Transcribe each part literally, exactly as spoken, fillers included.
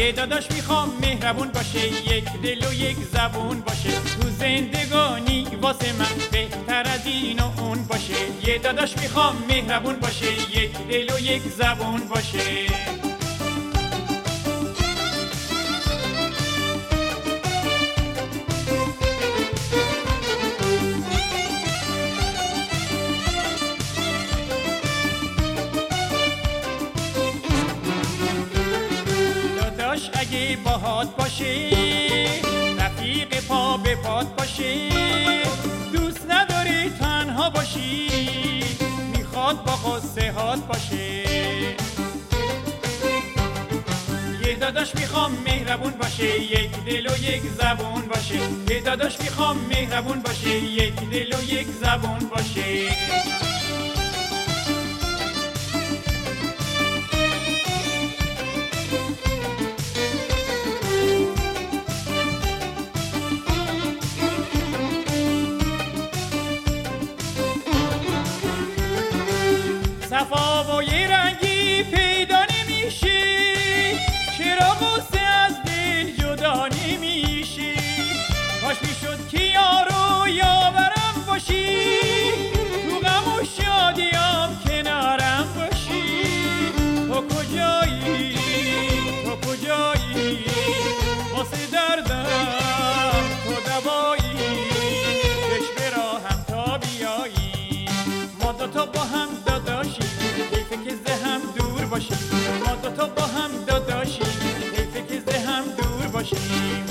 یه داداش میخوام مهربون باشه، یک دل و یک زبون باشه، تو زندگانی واسه من بهتر از این و اون باشه. یه داداش میخوام مهربون باشه، یک دل و یک زبون باشه. اگه باهات باشه، رفیق پا به پات باشه، دوست نداری تنها باشی، میخواد با قصه هات باشه. یه داداش میخوام مهربون باشه، یک دل و یک زبون باشه. یه داداش میخوام مهربون باشه، یک دل و یک زبون باشه. صفا و یه رنگی پیدا نمیشه، چرا قصه از دل جدا نمیشه. کاش میشد که یارو یاورم باشی، تو غم و شادیام کنارم باشی. تو کجایی، تو کجایی، واسه دردم تو دوایی، چشم راهم تا بیایی. ما دوتا با هم داداشی، حیفه که ذهنم دور باشیم. ما دوتا با هم داداشیم، حیفه که ذهنم دور باشیم.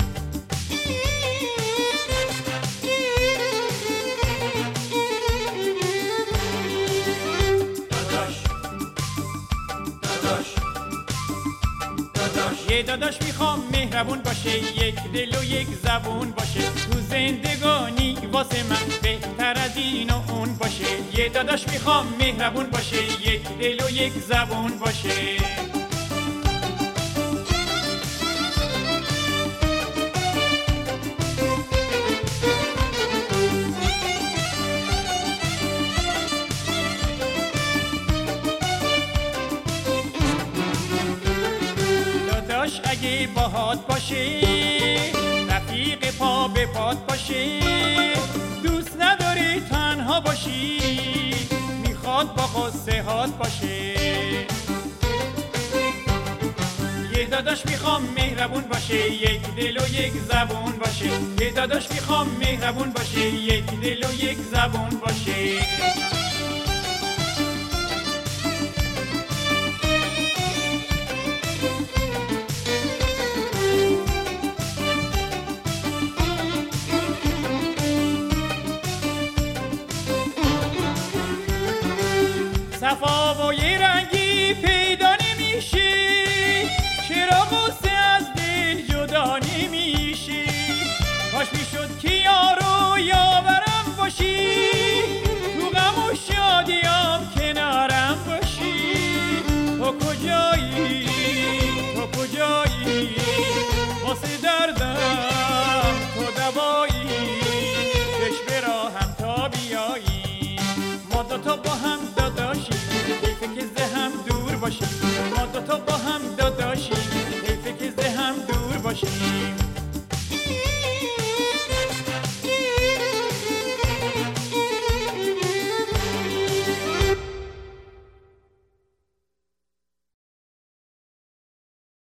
داداش داداش داداش یه داداش میخوام مهربون باشه، یک دل و یک زبون باشه، تو زندگانی واسه من بهتر از این و اون باشه. یه داداش میخوام مهربون باشه، یک دل و یک زبون باشه. داداش اگه باهات باشه، رفیق پا به پات باشه، دوست نداری تنها باشی، میخواد با قصه هات باشه. یه داداش میخوام مهربون باشه، یک دل و یک زبون باشه. یه داداش میخوام مهربون باشه، یک دل و یک زبون باشه. صفا و یه رنگی پیدا نمیشه، چرا قصه از دل جدا نمیشه. کاش میشد که یارو یاورم باشی، تو غم و شادیام کنارم باشی. تو کجایی، تو کجایی، واسه دردم تو دوایی، چشم راهم تا بیایی. ما دوتا با هم داداشی، حیفه که ذهنم دور باشی.